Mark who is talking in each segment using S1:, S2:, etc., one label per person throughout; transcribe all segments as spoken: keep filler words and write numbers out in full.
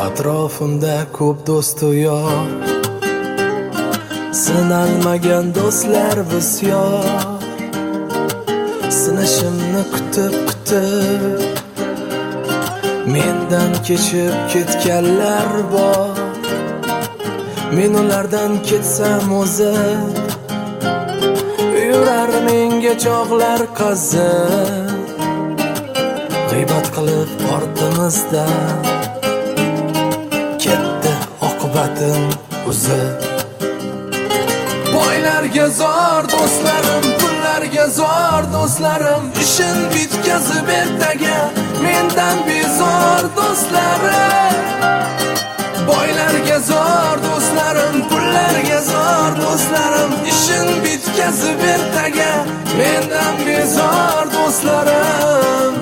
S1: Atrofimda ko'p do'stu yor, sinalmagan do'stlar bisyor. Sinishimni kutib kutib mendan kechib ketganlar bor. Men ulardan ketsam o'zi yurar menga cho'g'lar qazib, g'iybat qilib ortimizdan ketdi oqibatim uzib. Boylarga zor do'stlarim, pullarga zor do'stlarim, ishin bitkazib ertaga mendan bezor do'stlarim. Boylarga zor do'stlarim, pullarga zor do'stlarim, ishin bitkazib ertaga mendan bezor do'stlarim.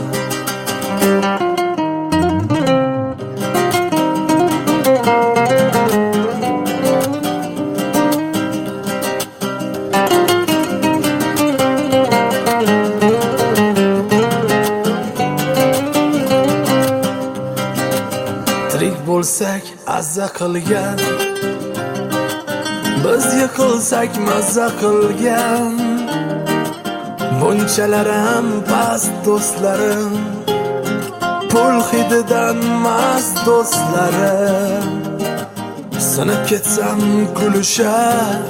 S1: Tirik bo'lsak azza qilgan, biz yiqilsak mazza qilgan, bunchalar ham past do'stlarim, pul hididan mast do'stlarim. Sinib ketsam kulishar,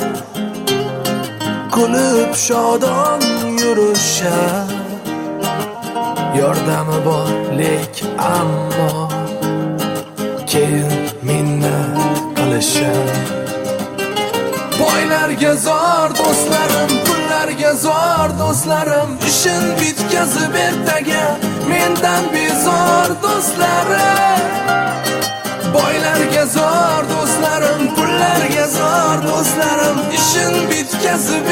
S1: kulib shodon yurishar. Yordami bor lek ammo keyin minnat qilishar. Boylarga zor do'stlarim, pullarga zor do'stlarim, ishin bitkazib ertaga mendan bezor do'stlarim. Boylarga zor do'stlarim, pullarga zor do'stlarim, ishin bitkazib